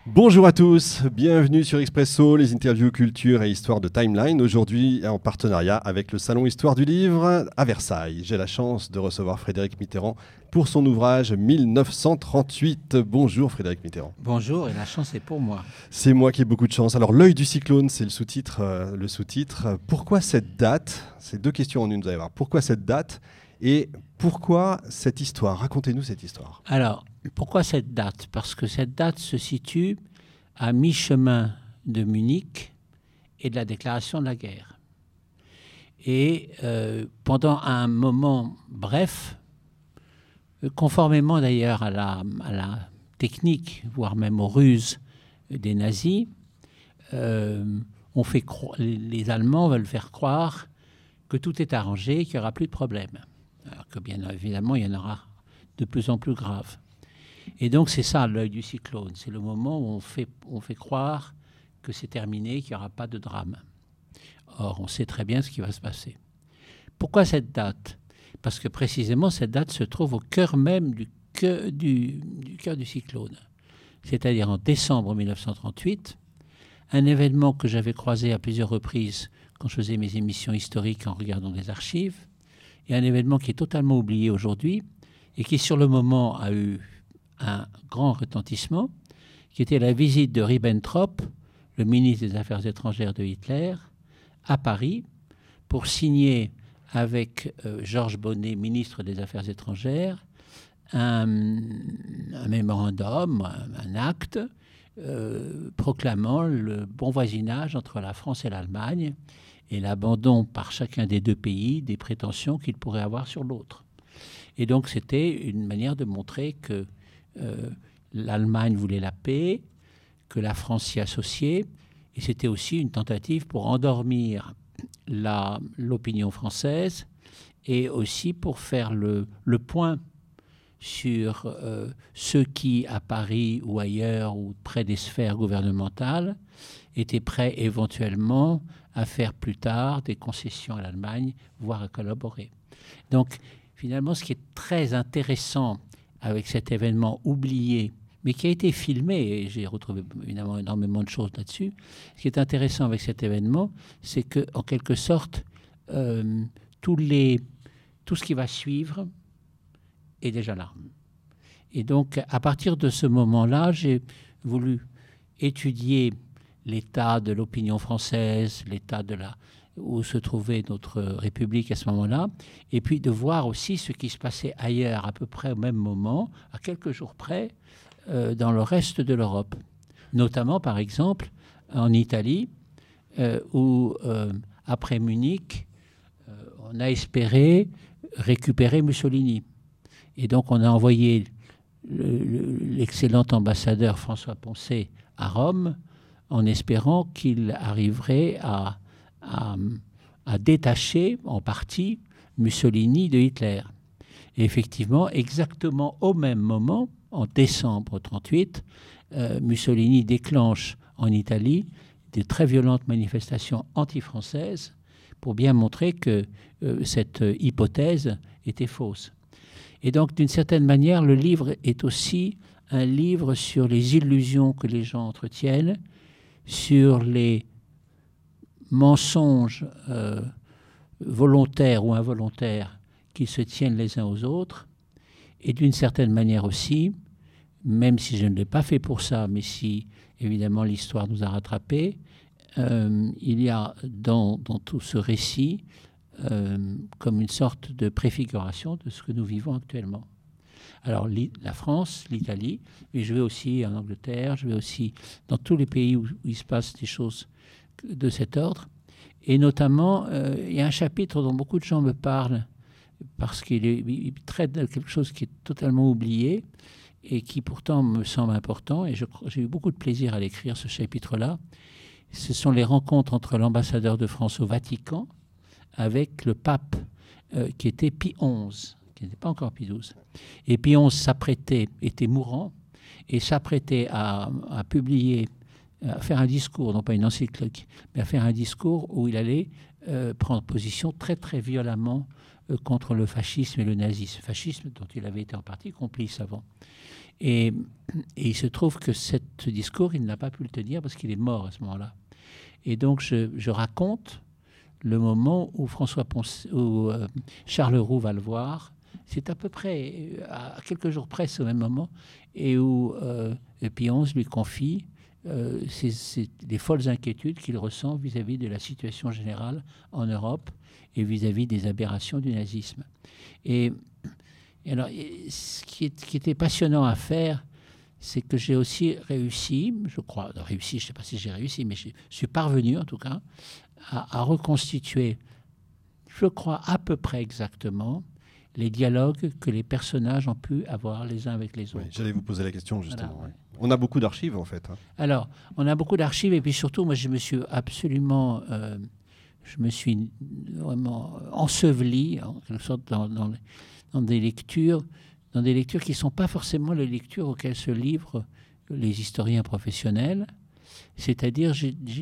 Bonjour à tous, bienvenue sur Expresso, les interviews culture et histoire de Timeline. Aujourd'hui, en partenariat avec le Salon Histoire du Livre à Versailles. J'ai la chance de recevoir Frédéric Mitterrand pour son ouvrage 1938. Bonjour Frédéric Mitterrand. Bonjour, et la chance est pour moi. C'est moi qui ai beaucoup de chance. Alors, l'œil du cyclone, c'est le sous-titre. Pourquoi cette date? C'est deux questions en une, vous allez voir. Pourquoi cette date et pourquoi cette histoire? Racontez-nous cette histoire. Alors, pourquoi cette date? Parce que cette date se situe à mi-chemin de Munich et de la déclaration de la guerre. Et pendant un moment bref, conformément d'ailleurs à la technique, voire même aux ruses des nazis, les Allemands veulent faire croire que tout est arrangé, qu'il n'y aura plus de problème. Alors que bien évidemment, il y en aura de plus en plus graves. Et donc c'est ça l'œil du cyclone, c'est le moment où on fait croire que c'est terminé, qu'il n'y aura pas de drame. Or, on sait très bien ce qui va se passer. Pourquoi cette date? Parce que précisément cette date se trouve au cœur même du cœur du cyclone. C'est-à-dire en décembre 1938, un événement que j'avais croisé à plusieurs reprises quand je faisais mes émissions historiques en regardant des archives, et un événement qui est totalement oublié aujourd'hui et qui sur le moment a eu un grand retentissement, qui était la visite de Ribbentrop, le ministre des Affaires étrangères de Hitler, à Paris pour signer avec Georges Bonnet, ministre des Affaires étrangères, un mémorandum, un acte proclamant le bon voisinage entre la France et l'Allemagne et l'abandon par chacun des deux pays des prétentions qu'ils pourraient avoir sur l'autre. Et donc c'était une manière de montrer que l'Allemagne voulait la paix, que la France s'y associait, et c'était aussi une tentative pour endormir l'opinion française et aussi pour faire le point sur ceux qui, à Paris ou ailleurs ou près des sphères gouvernementales, étaient prêts éventuellement à faire plus tard des concessions à l'Allemagne, voire à collaborer. Donc, finalement, ce qui est très intéressant avec cet événement oublié, mais qui a été filmé, et j'ai retrouvé évidemment énormément de choses là-dessus, ce qui est intéressant avec cet événement, c'est qu'en quelque sorte, tout ce qui va suivre est déjà là. Et donc, à partir de ce moment-là, j'ai voulu étudier l'état de l'opinion française, l'état où se trouvait notre République à ce moment-là, et puis de voir aussi ce qui se passait ailleurs, à peu près au même moment, à quelques jours près, dans le reste de l'Europe. Notamment, par exemple, en Italie, où, après Munich, on a espéré récupérer Mussolini. Et donc, on a envoyé l'excellent ambassadeur François Poncet à Rome, en espérant qu'il arriverait à détacher en partie Mussolini de Hitler. Et effectivement, exactement au même moment, en décembre 1938, Mussolini déclenche en Italie de très violentes manifestations anti-françaises pour bien montrer que cette hypothèse était fausse. Et donc, d'une certaine manière, le livre est aussi un livre sur les illusions que les gens entretiennent, sur les mensonges volontaires ou involontaires qui se tiennent les uns aux autres, et d'une certaine manière aussi, même si je ne l'ai pas fait pour ça, mais si évidemment l'histoire nous a rattrapés, il y a dans tout ce récit comme une sorte de préfiguration de ce que nous vivons actuellement. Alors la France, l'Italie, mais je vais aussi en Angleterre, je vais aussi dans tous les pays où il se passe des choses de cet ordre. Et notamment, il y a un chapitre dont beaucoup de gens me parlent parce qu'il traite de quelque chose qui est totalement oublié et qui pourtant me semble important. Et j'ai eu beaucoup de plaisir à l'écrire, ce chapitre-là. Ce sont les rencontres entre l'ambassadeur de France au Vatican avec le pape qui était Pie XI, qui n'était pas encore Pie XII. Et Pie XI était mourant, et s'apprêtait à publier, à faire un discours, non pas une encyclique, mais à faire un discours où il allait prendre position très très violemment contre le fascisme et le nazisme. Fascisme dont il avait été en partie complice avant. Et il se trouve que ce discours, il n'a pas pu le tenir parce qu'il est mort à ce moment-là. Et donc, je raconte le moment où Charles Roux va le voir. C'est à peu près, à quelques jours près, au même moment, et où Pie XI lui confie les folles inquiétudes qu'il ressent vis-à-vis de la situation générale en Europe et vis-à-vis des aberrations du nazisme. Et alors, ce qui était passionnant à faire, c'est que j'ai aussi réussi, je crois, je ne sais pas si j'ai réussi, mais je suis parvenu en tout cas à reconstituer, je crois à peu près exactement, les dialogues que les personnages ont pu avoir les uns avec les autres. Oui, j'allais vous poser la question justement. Voilà. Ouais. On a beaucoup d'archives en fait. Alors, on a beaucoup d'archives et puis surtout, moi je me suis absolument... je me suis vraiment enseveli en quelque sorte dans des lectures qui ne sont pas forcément les lectures auxquelles se livrent les historiens professionnels, c'est-à-dire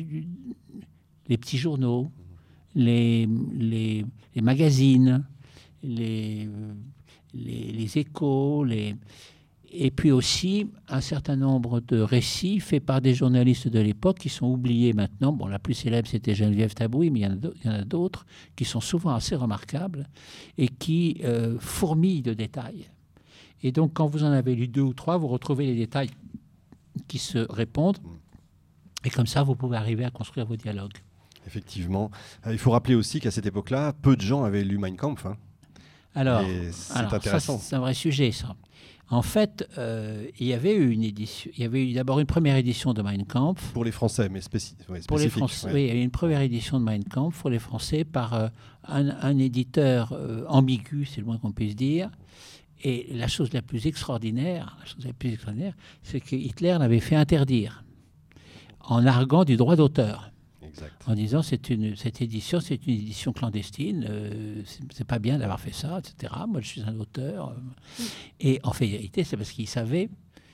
les petits journaux, les magazines, les échos, et puis aussi un certain nombre de récits faits par des journalistes de l'époque qui sont oubliés maintenant. Bon, la plus célèbre, c'était Geneviève Tabouy, mais il y en a d'autres qui sont souvent assez remarquables et qui fourmillent de détails. Et donc, quand vous en avez lu 2 ou 3, vous retrouvez les détails qui se répondent. Et comme ça, vous pouvez arriver à construire vos dialogues. Effectivement. Il faut rappeler aussi qu'à cette époque-là, peu de gens avaient lu Mein Kampf. Alors, c'est intéressant. Ça, c'est un vrai sujet, ça. En fait, il y avait eu d'abord une première édition de Mein Kampf. Pour les Français, mais spécifique. Pour les Français, oui, il y a eu une première édition de Mein Kampf pour les Français par un éditeur ambigu, c'est le moins qu'on puisse dire. Et la chose la plus extraordinaire, c'est que Hitler l'avait fait interdire en arguant du droit d'auteur. Exact. En disant cette édition, c'est une édition clandestine, c'est pas bien d'avoir fait ça, etc. Moi, je suis un auteur. Et en vérité, c'est parce qu'il savait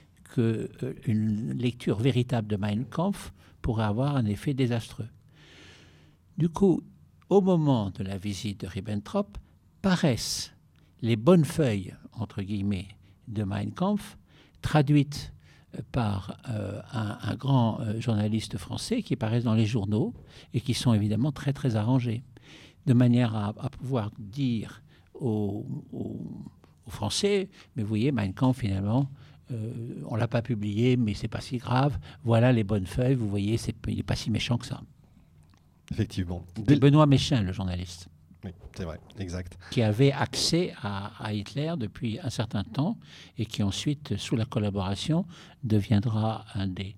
qu'une lecture véritable de Mein Kampf pourrait avoir un effet désastreux. Du coup, au moment de la visite de Ribbentrop, paraissent les bonnes feuilles, entre guillemets, de Mein Kampf, traduites par un grand journaliste français qui paraissent dans les journaux et qui sont évidemment très très arrangés, de manière à pouvoir dire aux Français, mais vous voyez, Mein Kampf finalement, on ne l'a pas publié, mais c'est pas si grave, voilà les bonnes feuilles, vous voyez, il n'est pas si méchant que ça. Effectivement. Benoît Méchain, le journaliste. Oui, c'est vrai, exact. Qui avait accès à Hitler depuis un certain temps et qui ensuite, sous la collaboration, deviendra un des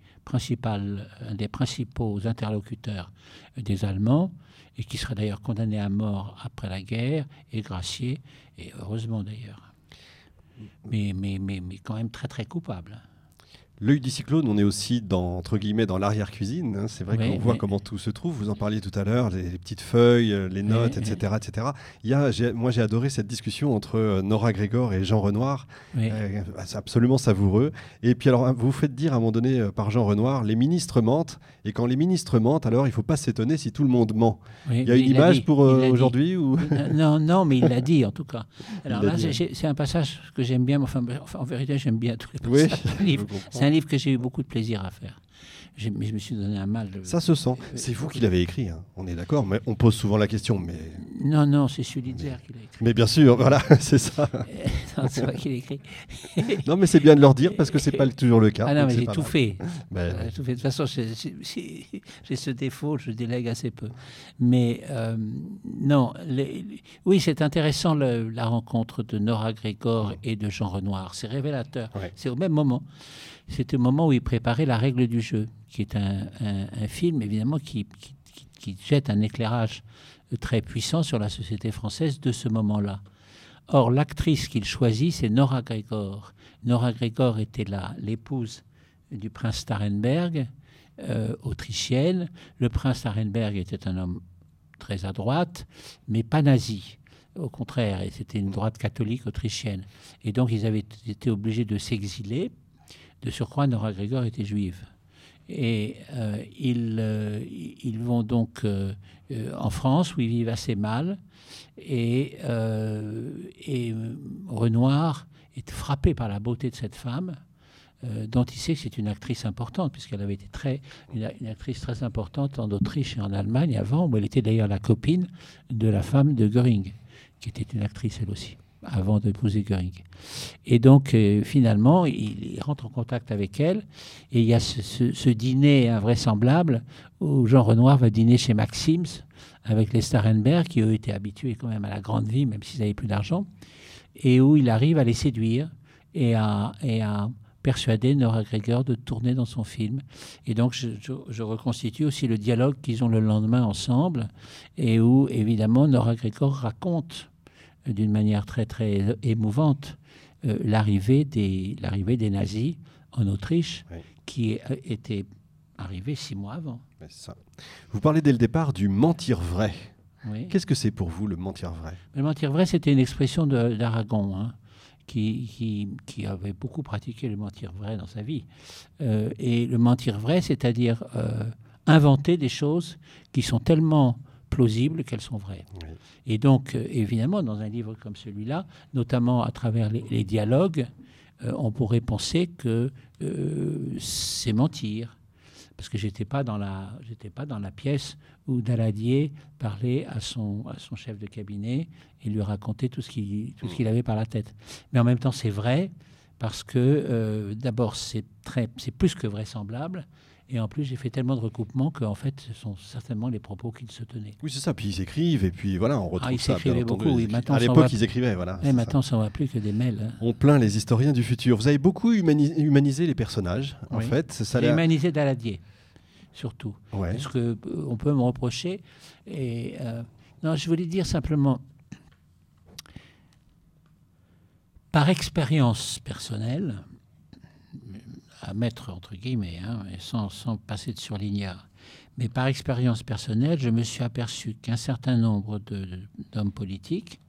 principaux interlocuteurs des Allemands et qui sera d'ailleurs condamné à mort après la guerre et gracié, et heureusement d'ailleurs. Mais quand même très très coupable. L'œil du cyclone, on est aussi entre guillemets dans l'arrière-cuisine. C'est vrai qu'on voit comment tout se trouve. Vous en parliez tout à l'heure, les petites feuilles, les notes, etc., etc. Moi, j'ai adoré cette discussion entre Nora Grégor et Jean Renoir. C'est absolument savoureux. Et puis alors, vous vous faites dire à un moment donné par Jean Renoir, les ministres mentent. Et quand les ministres mentent, alors il ne faut pas s'étonner si tout le monde ment. Il y a une image pour aujourd'hui ou... Non, mais il l'a dit en tout cas. Alors là, c'est un passage que j'aime bien. Enfin, en vérité, j'aime bien tous les passages du livre. C'est un livre que j'ai eu beaucoup de plaisir à faire. Mais je me suis donné un mal. Ça se sent. C'est vous qui l'avez écrit, hein. On est d'accord, mais on pose souvent la question. Mais... Non, c'est Sulitzer qui l'a écrit. Mais bien sûr, voilà, c'est ça. Non, c'est pas qu'il l'a écrit. Non, mais c'est bien de leur dire parce que c'est pas toujours le cas. Ah non, mais j'ai tout fait. Tout fait. De toute façon, j'ai ce défaut, je délègue assez peu. Mais non, oui, c'est intéressant la rencontre de Nora Grégor et de Jean Renoir. C'est révélateur. Ouais. C'est au même moment. C'était au moment où il préparait La règle du jeu, qui est un film, évidemment, qui jette un éclairage très puissant sur la société française de ce moment-là. Or, l'actrice qu'il choisit, c'est Nora Grégor. Nora Grégor était l'épouse du prince Starhemberg, autrichienne. Le prince Starhemberg était un homme très à droite, mais pas nazi. Au contraire, c'était une droite catholique autrichienne. Et donc, ils avaient été obligés de s'exiler. De surcroît, Nora Grégor était juive. Et ils vont donc en France, où ils vivent assez mal. Et Renoir est frappé par la beauté de cette femme, dont il sait que c'est une actrice importante, puisqu'elle avait été une actrice très importante en Autriche et en Allemagne avant, où elle était d'ailleurs la copine de la femme de Göring, qui était une actrice elle aussi, avant d'épouser Göring. Et donc, finalement, il rentre en contact avec elle, et il y a ce dîner invraisemblable où Jean Renoir va dîner chez Maxim's avec les Starenberg, qui eux étaient habitués quand même à la grande vie, même s'ils n'avaient plus d'argent, et où il arrive à les séduire et à persuader Nora Gregor de tourner dans son film. Et donc, je reconstitue aussi le dialogue qu'ils ont le lendemain ensemble, et où, évidemment, Nora Gregor raconte d'une manière très, très émouvante l'arrivée des nazis en Autriche, oui, qui était arrivée 6 mois avant. Ça. Vous parlez dès le départ du mentir vrai. Oui. Qu'est-ce que c'est pour vous, le mentir vrai? Le mentir vrai, c'était une expression d'Aragon, hein, qui avait beaucoup pratiqué le mentir vrai dans sa vie. Et le mentir vrai, c'est-à-dire inventer des choses qui sont tellement plausibles qu'elles sont vraies. Oui. Et donc, évidemment, dans un livre comme celui-là, notamment à travers les dialogues, on pourrait penser que c'est mentir. Parce que j'étais pas dans la pièce où Daladier parlait à son chef de cabinet et lui racontait tout ce qu'il avait par la tête. Mais en même temps, c'est vrai parce que d'abord, c'est plus que vraisemblable. Et en plus, j'ai fait tellement de recoupements qu'en fait, ce sont certainement les propos qu'ils se tenaient. Oui, c'est ça. Puis ils écrivent, et puis voilà, on retrouve ça. Ils écrivaient beaucoup, oui. À l'époque, ils écrivaient, voilà. Et maintenant, ça ne va plus que des mails. Hein. On plaint les historiens du futur. Vous avez beaucoup humanisé les personnages, en oui. fait. J'ai humanisé Daladier, surtout. Ouais. Parce qu'on peut me reprocher. Et, non, je voulais dire simplement, par expérience personnelle, à mettre entre guillemets, hein, sans passer de surlignard. Mais par expérience personnelle, je me suis aperçu qu'un certain nombre d'hommes politiques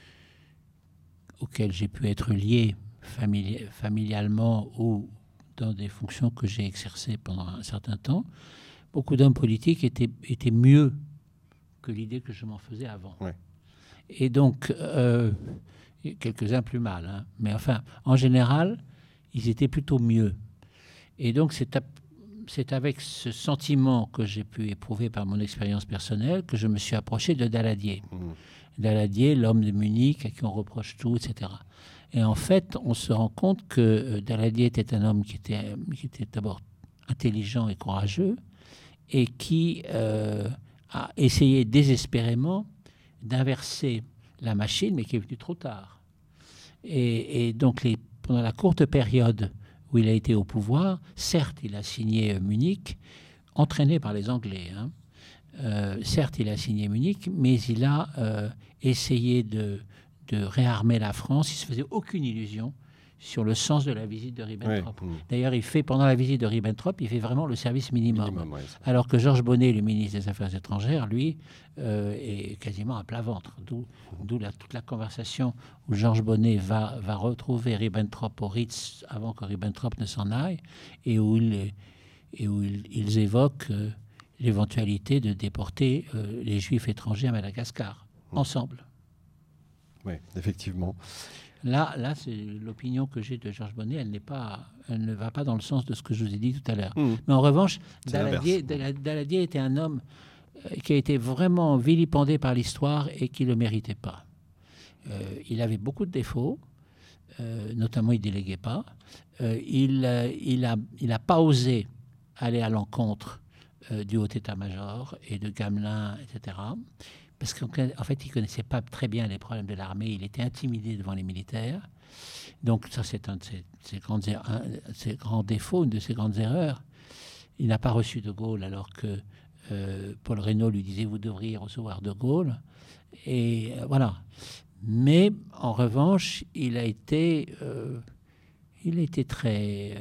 auxquels j'ai pu être lié familialement ou dans des fonctions que j'ai exercées pendant un certain temps, beaucoup d'hommes politiques étaient mieux que l'idée que je m'en faisais avant. Ouais. Et donc, quelques-uns plus mal, hein, mais enfin, en général, ils étaient plutôt mieux. Et donc, c'est avec ce sentiment que j'ai pu éprouver par mon expérience personnelle que je me suis approché de Daladier. Daladier, l'homme de Munich, à qui on reproche tout, etc. Et en fait, on se rend compte que Daladier était un homme qui était d'abord intelligent et courageux et qui a essayé désespérément d'inverser la machine, mais qui est venu trop tard. Et donc, pendant la courte période où il a été au pouvoir, certes, il a signé Munich, entraîné par les Anglais. Hein. Certes, il a signé Munich, mais il a essayé de réarmer la France. Il ne se faisait aucune illusion sur le sens de la visite de Ribbentrop. Ouais. D'ailleurs, pendant la visite de Ribbentrop, il fait vraiment le service minimum. Ouais, alors que Georges Bonnet, le ministre des Affaires étrangères, lui, est quasiment à plat ventre. D'où toute la conversation où Georges Bonnet va retrouver Ribbentrop au Ritz avant que Ribbentrop ne s'en aille et où ils évoquent l'éventualité de déporter les Juifs étrangers à Madagascar, ensemble. Oui, effectivement. Là, c'est l'opinion que j'ai de Georges Bonnet, elle ne va pas dans le sens de ce que je vous ai dit tout à l'heure. Mais en revanche, Daladier était un homme qui a été vraiment vilipendé par l'histoire et qui ne le méritait pas. Il avait beaucoup de défauts, notamment il ne déléguait pas. Il n'a pas osé aller à l'encontre du haut état-major et de Gamelin, etc., parce qu'en fait, il ne connaissait pas très bien les problèmes de l'armée. Il était intimidé devant les militaires. Donc ça, c'est un de ses grands défauts, une de ses grandes erreurs. Il n'a pas reçu de Gaulle alors que Paul Reynaud lui disait « vous devriez recevoir de Gaulle ». Et voilà. Mais en revanche, il a été très...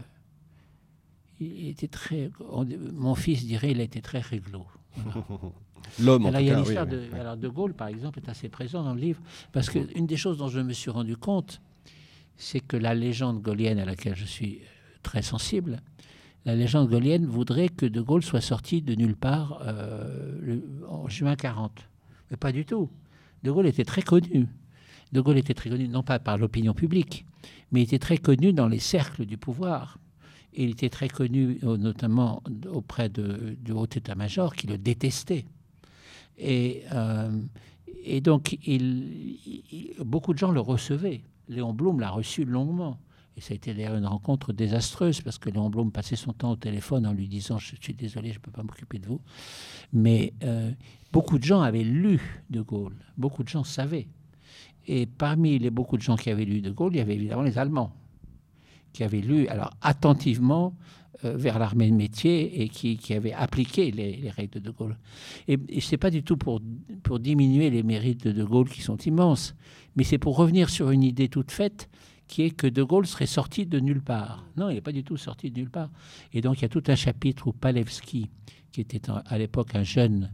mon fils dirait il a été très réglo. Voilà. L'homme, alors, il y a l'histoire alors de Gaulle, par exemple, est assez présent dans le livre, parce qu'une des choses dont je me suis rendu compte, c'est que la légende gaulienne à laquelle je suis très sensible la légende gaullienne voudrait que De Gaulle soit sorti de nulle part en juin 40. Mais pas du tout. De Gaulle était très connu. De Gaulle était très connu, non pas par l'opinion publique, mais il était très connu dans les cercles du pouvoir. Et il était très connu notamment auprès du haut état-major qui le détestait. Et donc, beaucoup de gens le recevaient. Léon Blum l'a reçu longuement. Et ça a été d'ailleurs une rencontre désastreuse parce que Léon Blum passait son temps au téléphone en lui disant « Je suis désolé, je ne peux pas m'occuper de vous ». Mais beaucoup de gens avaient lu De Gaulle. Beaucoup de gens savaient. Et parmi les beaucoup de gens qui avaient lu De Gaulle, il y avait évidemment les Allemands qui avaient lu alors attentivement vers l'armée de métier et qui avaient appliqué les règles de Gaulle. Et ce n'est pas du tout pour diminuer les mérites de Gaulle qui sont immenses, mais c'est pour revenir sur une idée toute faite qui est que De Gaulle serait sorti de nulle part. Non, il n'est pas du tout sorti de nulle part. Et donc, il y a tout un chapitre où Palevski, qui était à l'époque un jeune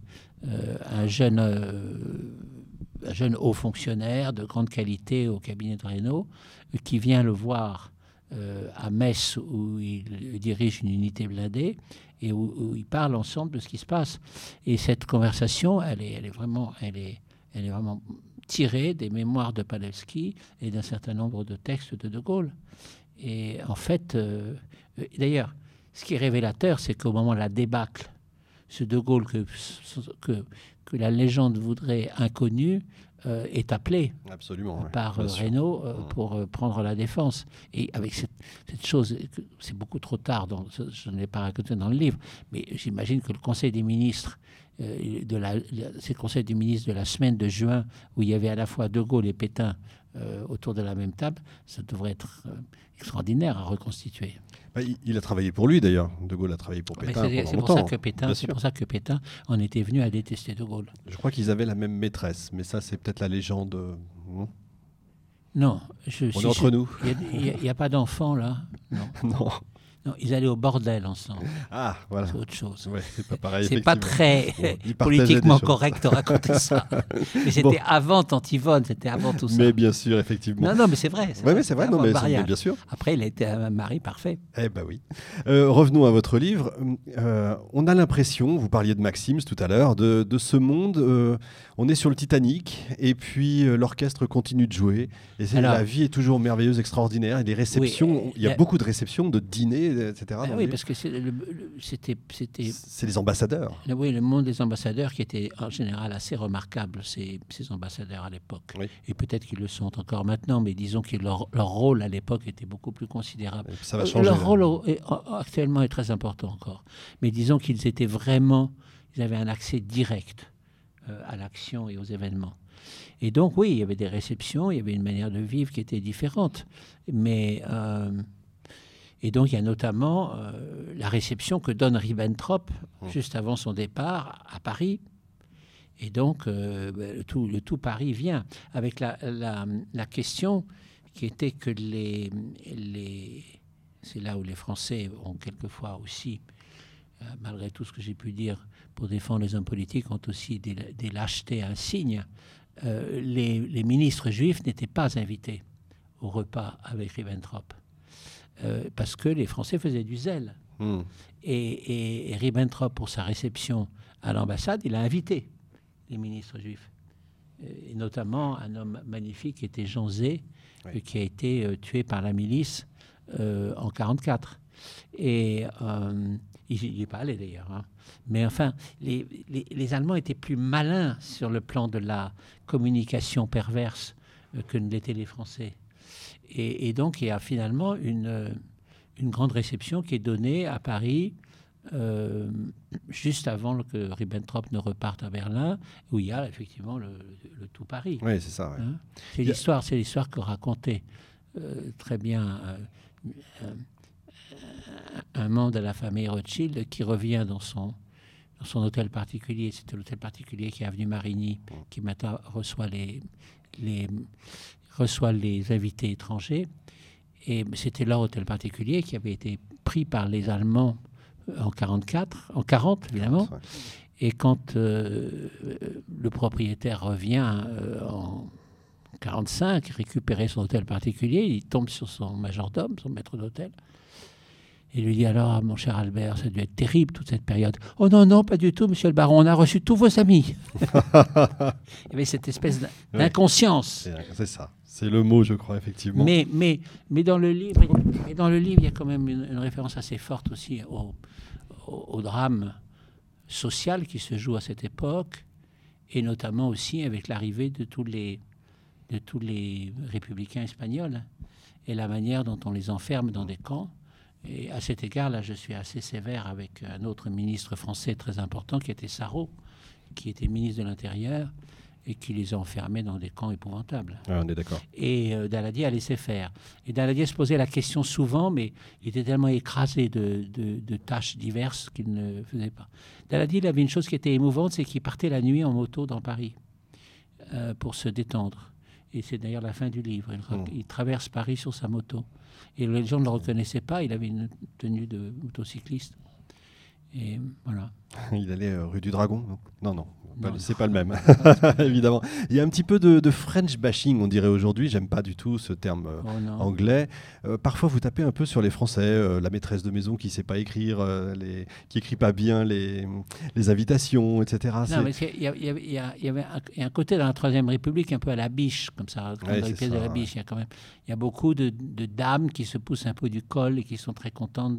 haut fonctionnaire de grande qualité au cabinet de Reynaud, qui vient le voir à Metz, où il dirige une unité blindée, et où ils parlent ensemble de ce qui se passe. Et cette conversation, elle est vraiment tiré des mémoires de Palevski et d'un certain nombre de textes de Gaulle. Et en fait, d'ailleurs, ce qui est révélateur, c'est qu'au moment de la débâcle, ce De Gaulle que la légende voudrait inconnu est appelé par Reynaud pour prendre la défense. Et avec cette chose, c'est beaucoup trop tard, je ne l'ai pas raconté dans le livre, mais j'imagine que le Conseil des ministres, c'est le Conseil des ministres de la semaine de juin, où il y avait à la fois De Gaulle et Pétain autour de la même table, ça devrait être extraordinaire à reconstituer. Il a travaillé pour lui d'ailleurs. De Gaulle a travaillé pour Pétain pendant longtemps. C'est pour ça que Pétain en était venu à détester De Gaulle. Je crois qu'ils avaient la même maîtresse, mais ça c'est peut-être la légende. Non. On est entre nous. Il n'y a pas d'enfants là. Non. Non, ils allaient au bordel ensemble. Ah, voilà. C'est autre chose. Ouais, c'est pas pareil. C'est pas très politiquement correct de raconter ça. Mais c'était avant Tantivonne, c'était avant tout ça. Mais bien sûr, effectivement. Non, mais c'est vrai. Oui, mais c'est vrai. Non, mais bien sûr. Après, il a été un mari parfait. Eh ben oui. Revenons à votre livre. On a l'impression, vous parliez de Maxims tout à l'heure, de ce monde. On est sur le Titanic et puis l'orchestre continue de jouer. Et la vie est toujours merveilleuse, extraordinaire. Et des réceptions, il y a beaucoup de réceptions, de dîners, etc. Oui, parce que c'était... C'est les ambassadeurs. Oui, le monde des ambassadeurs qui était en général assez remarquable, ces ambassadeurs à l'époque. Oui. Et peut-être qu'ils le sont encore maintenant, mais disons que leur rôle à l'époque était beaucoup plus considérable. Ça va changer. Leur rôle actuellement est très important encore. Mais disons qu'ils étaient vraiment... Ils avaient un accès direct à l'action et aux événements. Et donc, oui, il y avait des réceptions, il y avait une manière de vivre qui était différente. Mais... Et donc, il y a notamment la réception que donne Ribbentrop juste avant son départ à Paris. Et donc, le tout Paris vient avec la question qui était que c'est là où les Français ont quelquefois aussi, malgré tout ce que j'ai pu dire pour défendre les hommes politiques, ont aussi des lâchetés insignes. Les ministres juifs n'étaient pas invités au repas avec Ribbentrop. Parce que les Français faisaient du zèle. Et Ribbentrop, pour sa réception à l'ambassade, il a invité les ministres juifs. Et notamment un homme magnifique qui était Jean Zay, qui a été tué par la milice en 1944. Et il n'est pas allé d'ailleurs. Hein. Mais enfin, les Allemands étaient plus malins sur le plan de la communication perverse que ne l'étaient les Français. Et donc, il y a finalement une grande réception qui est donnée à Paris juste avant que Ribbentrop ne reparte à Berlin, où il y a effectivement le tout Paris. Oui, c'est ça. Ouais. Hein, c'est l'histoire que racontait très bien un membre de la famille Rothschild qui revient dans son hôtel particulier. C'était l'hôtel particulier qui est avenue Marigny, qui maintenant reçoit les invités étrangers. Et c'était leur hôtel particulier qui avait été pris par les Allemands en 40 évidemment. Et quand le propriétaire revient en 45, récupérer son hôtel particulier, il tombe sur son majordome, son maître d'hôtel. Et il lui dit alors, mon cher Albert, ça a dû être terrible toute cette période. Oh non, non, pas du tout, monsieur le baron, on a reçu tous vos amis. Il y avait cette espèce d'inconscience. C'est ça, c'est le mot, je crois, effectivement. Mais dans le livre, il y a quand même une référence assez forte aussi au drame social qui se joue à cette époque, et notamment aussi avec l'arrivée de tous les républicains espagnols et la manière dont on les enferme dans des camps. Et à cet égard, là, je suis assez sévère avec un autre ministre français très important qui était Sarraut, qui était ministre de l'Intérieur et qui les a enfermés dans des camps épouvantables. Ah, on est d'accord. Et Daladier a laissé faire. Et Daladier se posait la question souvent, mais il était tellement écrasé de tâches diverses qu'il ne faisait pas. Daladier, il avait une chose qui était émouvante, c'est qu'il partait la nuit en moto dans Paris pour se détendre. Et c'est d'ailleurs la fin du livre. Il traverse Paris sur sa moto. Et les gens ne le reconnaissaient pas. Il avait une tenue de motocycliste. Et voilà. Il allait rue du Dragon. Non. Non. C'est pas le même, évidemment. Il y a un petit peu de French bashing, on dirait aujourd'hui. J'aime pas du tout ce terme anglais. Parfois, vous tapez un peu sur les Français, la maîtresse de maison qui sait pas écrire, qui écrit pas bien les invitations, etc. Non, mais il y avait un côté dans la Troisième République un peu à la Biche, comme ça, dans les pièces de la Biche. Il y a beaucoup de dames qui se poussent un peu du col et qui sont très contentes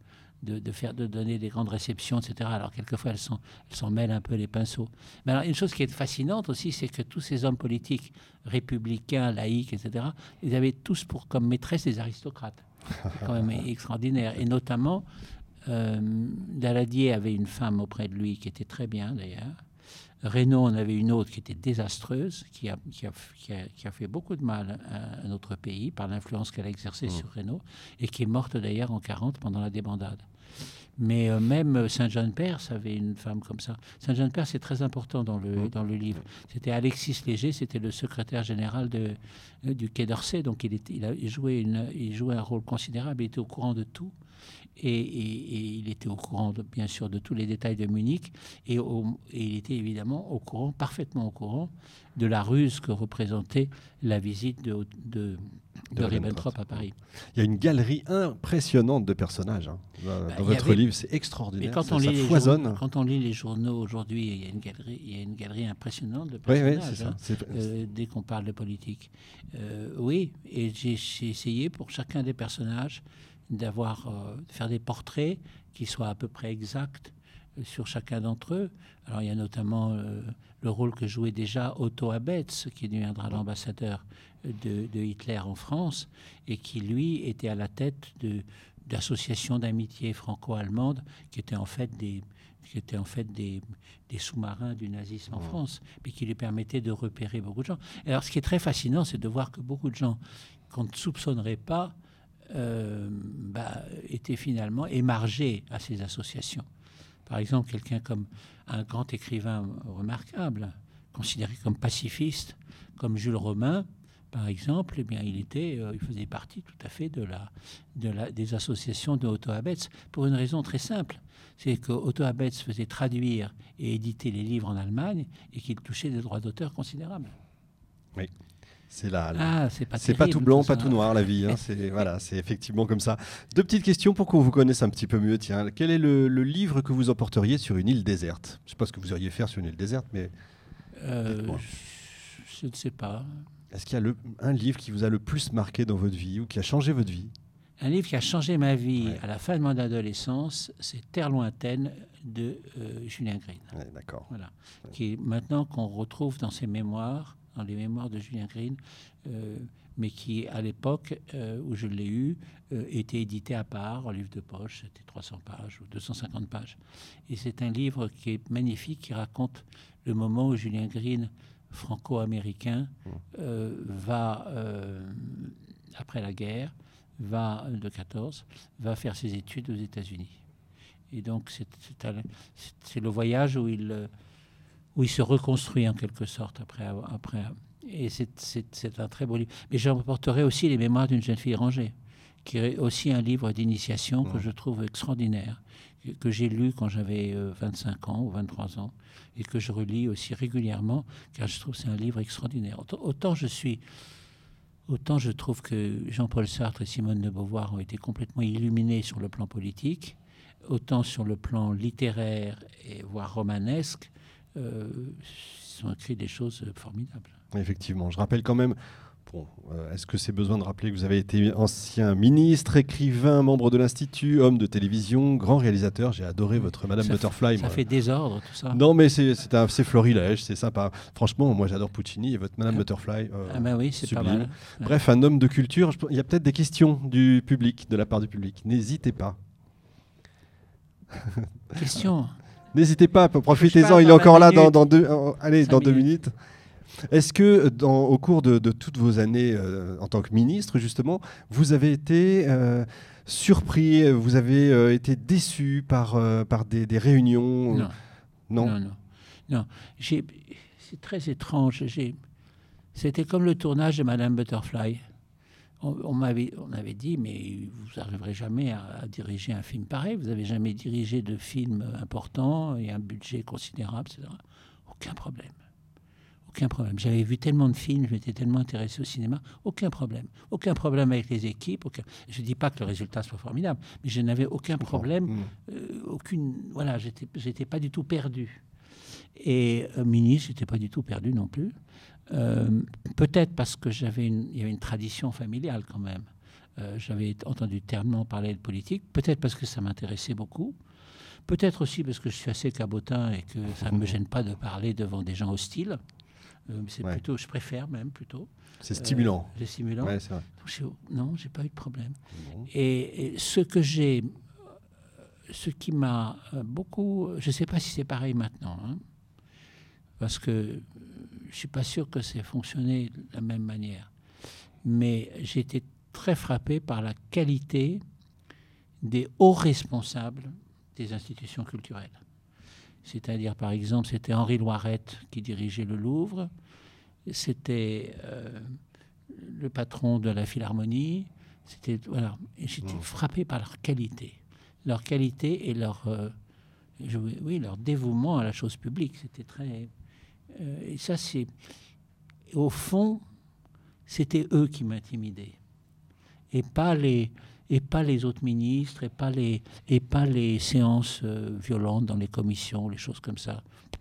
de donner des grandes réceptions, etc. Alors, quelquefois, elles s'en mêlent un peu les pinceaux. Mais alors, une chose qui est fascinante aussi, c'est que tous ces hommes politiques républicains, laïcs, etc., ils avaient tous comme maîtresse des aristocrates. C'est quand même extraordinaire. Et notamment, Daladier avait une femme auprès de lui qui était très bien, d'ailleurs. Reynaud en avait une autre qui était désastreuse, qui a fait beaucoup de mal à notre pays par l'influence qu'elle a exercée sur Reynaud, et qui est morte d'ailleurs en 1940 pendant la débandade. Mais même Saint-Jean-de-Perse avait une femme comme ça. Saint-Jean-de-Perse, c'est très important dans le livre. C'était Alexis Léger, c'était le secrétaire général du Quai d'Orsay, donc il jouait un rôle considérable, il était au courant de tout. Et il était au courant, bien sûr, de tous les détails de Munich. Et il était évidemment parfaitement au courant de la ruse que représentait la visite de Ribbentrop à Paris. Il y a une galerie impressionnante de personnages dans votre livre. C'est extraordinaire. Mais ça foisonne. Quand on lit les journaux aujourd'hui, il y a une galerie impressionnante de personnages. Oui, c'est ça. Dès qu'on parle de politique. Oui, et j'ai essayé pour chacun des personnages de faire des portraits qui soient à peu près exacts sur chacun d'entre eux. Alors il y a notamment le rôle que jouait déjà Otto Abetz, qui deviendra l'ambassadeur de Hitler en France, et qui lui était à la tête d'associations d'amitié franco-allemandes qui étaient en fait des sous-marins du nazisme en France, mais qui lui permettaient de repérer beaucoup de gens. Et alors ce qui est très fascinant, c'est de voir que beaucoup de gens qu'on ne soupçonnerait pas étaient finalement émargés à ces associations. Par exemple, quelqu'un comme un grand écrivain remarquable, considéré comme pacifiste, comme Jules Romain, par exemple, eh bien, il faisait partie tout à fait des associations de Otto Abetz, pour une raison très simple. C'est que Otto Abetz faisait traduire et éditer les livres en Allemagne et qu'il touchait des droits d'auteur considérables. Oui. C'est pas tout blanc, pas tout noir, la vie. C'est effectivement comme ça. Deux petites questions pour qu'on vous connaisse un petit peu mieux. Tiens, quel est le livre que vous emporteriez sur une île déserte ? Je ne sais pas ce que vous auriez faire sur une île déserte, mais... je ne sais pas. Est-ce qu'il y a un livre qui vous a le plus marqué dans votre vie ou qui a changé votre vie ? Un livre qui a changé ma vie à la fin de mon adolescence, c'est Terre lointaine de Julien Green. Ouais, d'accord. Voilà. Qui maintenant qu'on retrouve dans ses mémoires, dans les mémoires de Julien Green, mais qui, à l'époque où je l'ai eu, était édité à part, en livre de poche, c'était 300 pages ou 250 pages. Et c'est un livre qui est magnifique, qui raconte le moment où Julien Green, franco-américain, va, après la guerre, de 14, va faire ses études aux États-Unis. Et donc, c'est le voyage où il se reconstruit en quelque sorte après. Et c'est un très beau livre. Mais j'emporterai aussi Les Mémoires d'une jeune fille rangée, qui est aussi un livre d'initiation que je trouve extraordinaire, que j'ai lu quand j'avais 25 ans ou 23 ans, et que je relis aussi régulièrement, car je trouve que c'est un livre extraordinaire. Autant je suis Autant je trouve que Jean-Paul Sartre et Simone de Beauvoir ont été complètement illuminés sur le plan politique, autant sur le plan littéraire et voire romanesque, ils ont écrit des choses formidables. Effectivement, je rappelle quand même, est-ce que c'est besoin de rappeler que vous avez été ancien ministre, écrivain, membre de l'Institut, homme de télévision, grand réalisateur. J'ai adoré votre Madame Butterfly. Ça fait désordre, tout ça. Non, mais c'est florilège, c'est sympa. Franchement, moi j'adore Puccini et votre Madame Butterfly. Oui, c'est sublime. pas mal. Bref, un homme de culture. Il y a peut-être des questions du public, de la part du public. N'hésitez pas. Question. N'hésitez pas, profitez-en, il est encore là dans 2 minutes. Est-ce que, au cours de toutes vos années en tant que ministre, justement, vous avez été surpris, vous avez été déçu par des réunions? Non. C'est très étrange. C'était comme le tournage de Madame Butterfly. On m'avait dit, mais vous n'arriverez jamais à diriger un film pareil. Vous n'avez jamais dirigé de film important et un budget considérable, etc. Aucun problème. J'avais vu tellement de films, je m'étais tellement intéressé au cinéma. Aucun problème. Aucun problème avec les équipes. Je ne dis pas que le résultat soit formidable, mais je n'avais aucun problème. Voilà, j'étais pas du tout perdu. Et ministre, j'étais pas du tout perdu non plus. Peut-être parce que il y avait une tradition familiale quand même. J'avais entendu tellement parler de politique. Peut-être parce que ça m'intéressait beaucoup. Peut-être aussi parce que je suis assez cabotin et que ça ne me gêne pas de parler devant des gens hostiles. Plutôt, je préfère même plutôt. C'est stimulant. C'est stimulant. Ouais, c'est vrai. Non, j'ai pas eu de problème. Bon. Et ce qui m'a beaucoup, je ne sais pas si c'est pareil maintenant, hein, parce que je suis pas sûr que c'est fonctionné de la même manière. Mais j'ai été très frappé par la qualité des hauts responsables des institutions culturelles. C'est-à-dire, par exemple, c'était Henri Loirette qui dirigeait le Louvre, c'était le patron de la Philharmonie, voilà. Et j'étais frappé par leur qualité et leur dévouement à la chose publique. C'était très... et ça, au fond, c'était eux qui m'intimidaient. Et pas les autres ministres, et pas les séances violentes dans les commissions, les choses comme ça.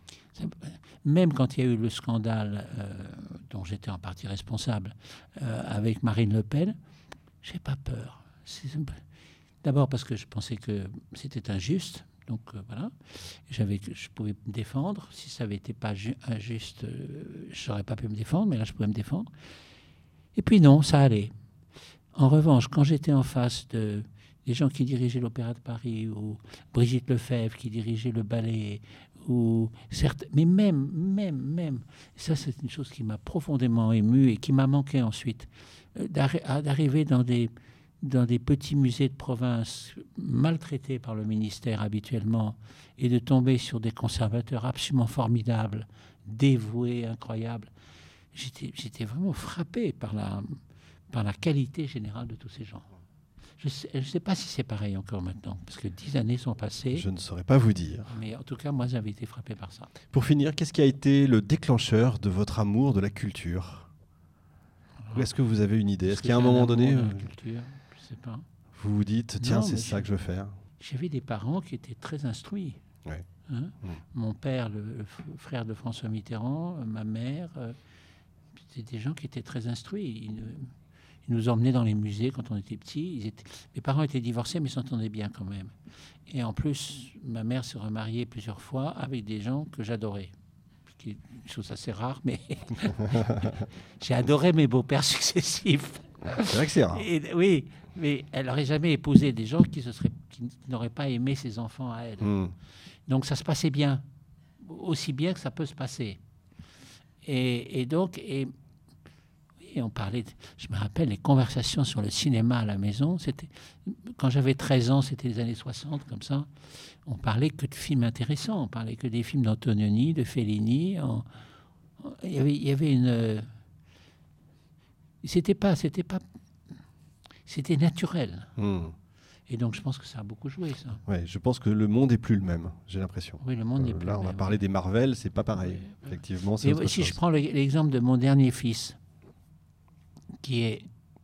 Même quand il y a eu le scandale dont j'étais en partie responsable avec Marine Le Pen, j'ai pas peur. D'abord parce que je pensais que c'était injuste, donc voilà. Je pouvais me défendre. Si ça avait été pas injuste, je n'aurais pas pu me défendre, mais là je pouvais me défendre. Et puis non, ça allait. En revanche, quand j'étais en face des gens qui dirigeaient l'Opéra de Paris, ou Brigitte Lefebvre qui dirigeait le ballet, ou certes, mais même, ça c'est une chose qui m'a profondément ému et qui m'a manqué ensuite, d'arriver dans des petits musées de province maltraités par le ministère habituellement et de tomber sur des conservateurs absolument formidables, dévoués, incroyables. J'étais vraiment frappé par la qualité générale de tous ces gens. Je ne sais pas si c'est pareil encore maintenant, parce que 10 années sont passées. Je ne saurais pas vous dire. Mais en tout cas, moi, j'avais été frappé par ça. Pour finir, qu'est-ce qui a été le déclencheur de votre amour de la culture? Ou est-ce que vous avez une idée? Est-ce qu'il y a un moment donné, la culture, je sais pas. Vous vous dites, tiens, c'est ça que je veux faire? J'avais des parents qui étaient très instruits. Ouais. Hein? Mon père, le frère de François Mitterrand, ma mère, c'était des gens qui étaient très instruits. Ils nous emmenaient dans les musées quand on était petits. Mes parents étaient divorcés, mais s'entendaient bien quand même. Et en plus, ma mère se remariait plusieurs fois avec des gens que j'adorais. Ce qui est une chose assez rare, mais j'ai adoré mes beaux-pères successifs. C'est vrai que c'est rare. Oui, mais elle n'aurait jamais épousé des gens qui n'auraient pas aimé ses enfants à elle. Donc ça se passait bien, aussi bien que ça peut se passer. Et donc... Et on parlait, je me rappelle, les conversations sur le cinéma à la maison. Quand j'avais 13 ans, c'était les années 60, comme ça. On parlait que de films intéressants. On parlait que des films d'Antonioni, de Fellini. Il y avait une... C'était naturel. Et donc, je pense que ça a beaucoup joué, ça. Ouais, je pense que le monde n'est plus le même, j'ai l'impression. Oui, le monde n'est plus là, le même. on va parler des Marvel, c'est pas pareil. Oui. Effectivement, c'est autre chose. Si je prends l'exemple de mon dernier fils, qui est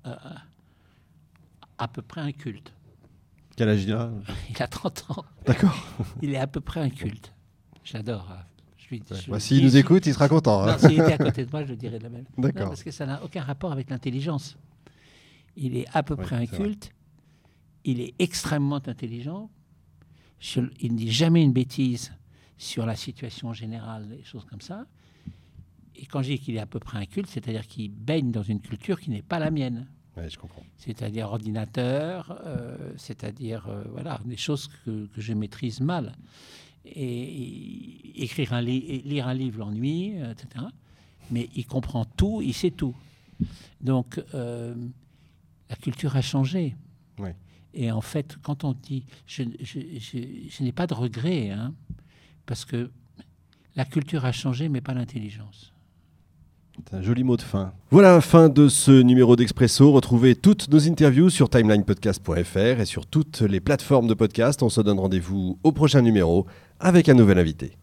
à peu près inculte. Quel âge il a ? Il a 30 ans. D'accord. Il est à peu près inculte. J'adore. S'il nous écoute, il sera content. Non, s'il était à côté de moi, je le dirais de la même. D'accord. Non, parce que ça n'a aucun rapport avec l'intelligence. Il est à peu près inculte. Il est extrêmement intelligent. Il ne dit jamais une bêtise sur la situation générale, des choses comme ça. Et quand je dis qu'il est à peu près inculte, c'est-à-dire qu'il baigne dans une culture qui n'est pas la mienne. Oui, je comprends. C'est-à-dire ordinateur, c'est-à-dire voilà, des choses que je maîtrise mal. Et lire un livre l'ennuie, etc. Mais il comprend tout, il sait tout. Donc, la culture a changé. Oui. Et en fait, quand on dit... Je n'ai pas de regret, hein, parce que la culture a changé, mais pas l'intelligence. C'est un joli mot de fin. Voilà la fin de ce numéro d'Expresso. Retrouvez toutes nos interviews sur timelinepodcast.fr et sur toutes les plateformes de podcast. On se donne rendez-vous au prochain numéro avec un nouvel invité.